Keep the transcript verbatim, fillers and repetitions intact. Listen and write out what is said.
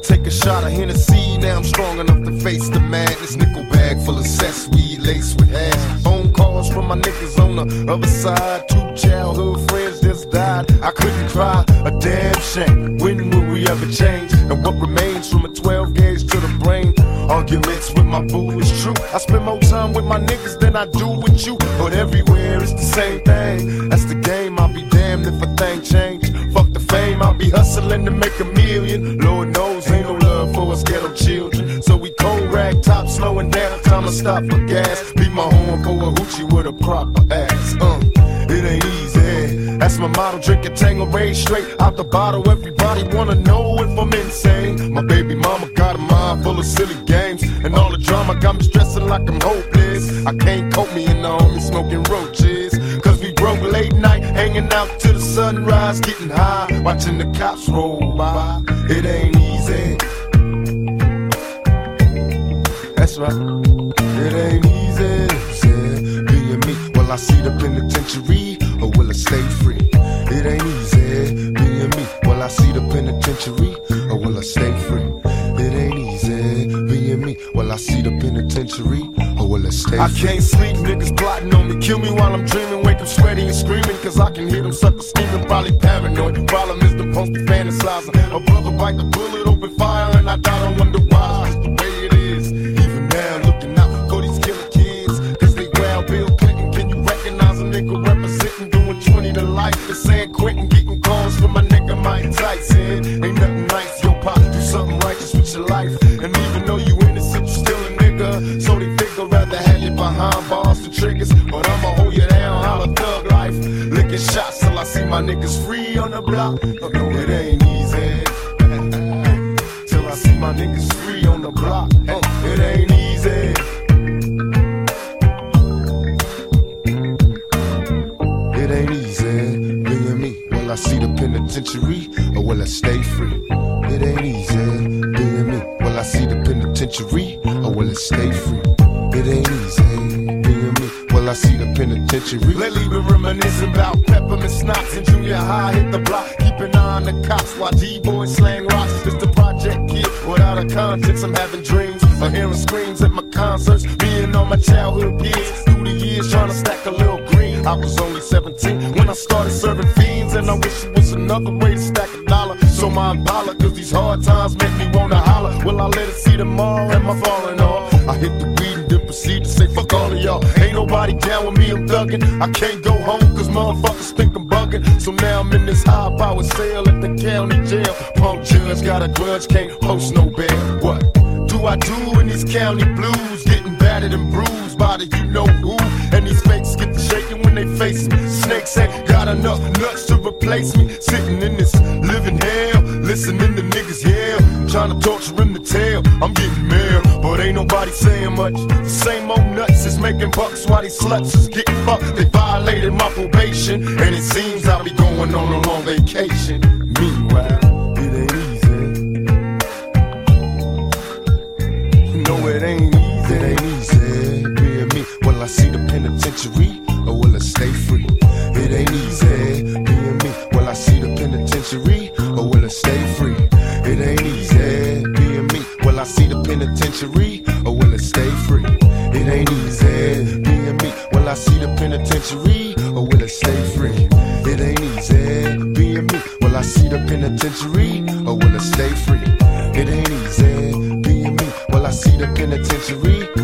take a shot of Hennessy, now I'm strong enough to face the madness. Nickel bag full of cess, weed laced with hash. Phone calls from my niggas on the other side. Two childhood friends just died. I couldn't cry, a damn shame. When will we ever change? And what remains from a twelve gauge to the brain? Arguments with my boo is true. I spend more time with my niggas than I do with you. But everywhere it's the same thing. That's the game, I'll be damned if a thing change. Fuck the fame, I'll be hustling to make a million. Lord knows ain't no love for us ghetto children. So we cold rag top, slowing down, time to stop for gas. Beat my horn for a hoochie with a proper ass. Uh, it ain't easy. That's my motto, drink a Tanqueray straight out the bottle. Everybody wanna know if I'm insane. My baby mama got a mind full of silly games, and all the drama got me stressing like I'm hopeless. I can't cope me and all me smoking roaches, cause we broke late night, hanging out till the sunrise, getting high, watching the cops roll by. It ain't easy. That's right. It ain't easy. Said, being me, will I see the penitentiary or will I stay free? It ain't easy. Being me, will I see the penitentiary or will I stay free? It ain't easy. Being me, will I see the penitentiary or will I stay free? I can't sleep, niggas plotting on me. Kill me while I'm dreaming. Wake up sweaty and screaming, cause I can hear them suckers scheming. Probably paranoid. The problem is the post be fantasizing. A brother bite the bullet, open fire, and I die. Don't wonder why. It's the way it is. Even now, looking out for these killer kids, cause they wild Bill Clinton. Can you recognize a nigga representing, doing twenty to life? The San Quentin, getting calls from my nigga Mike Tyson. Ain't nothing nice, yo, pop, do something righteous with your life. And even though you innocent, you still a nigga. So they figure rather have you behind bars and triggers. But I'ma hold you down, holla thug life. Licking shots till I see my niggas free on the block. No, it ain't easy. Till I see my niggas free on the block. It ain't easy. It ain't easy. Being me, will I see the penitentiary or will I stay free? It ain't easy. Being me, will I see the penitentiary or will it stay free? It ain't easy. Being me, will I see the penitentiary? Lately been reminiscing about peppermint snots in junior high. Hit the block, keep an eye on the cops while D-boys slang rocks. It's the project kid without a conscience. I'm having dreams of hearing screams at my concerts. Me and all my childhood peers through the years trying to stack a little green. I was only seventeen when I started serving fiends, and I wish it was another way to stack a dollar. So my Impala, cause these hard times make me wanna holler. Will I let it see tomorrow? Am I falling off? I hit the weed and then proceed to say fuck all of y'all. Ain't nobody down with me, I'm thuggin'. I can't go home cause motherfuckers think I'm buggin'. So now I'm in this high power sale at the county jail. Punk judge got a grudge, can't post no bail. What do I do in these county blues? Getting battered and bruised by the you know who. And these fakes get to shaking when they face me. Snakes ain't got enough nuts to replace me. Sitting in this living hell, listening to niggas yell, trying to torture him to tell I'm getting mail, but ain't nobody saying much. The same old nuts is making bucks while these sluts is getting fucked. They violated my probation, and it seems I'll be going on a long vacation. Meanwhile, it ain't easy. No, it ain't easy. It ain't easy. Being me, will I see the penitentiary or will I stay free? It ain't easy. Being me, will I see the penitentiary or will I stay free? It ain't easy. Being me, will I see the penitentiary or will it stay free? It ain't easy. Being me, will I see the penitentiary or will it stay free? It ain't easy. Being me, will I see the penitentiary or will it stay free? It ain't easy. Being me, will I see the penitentiary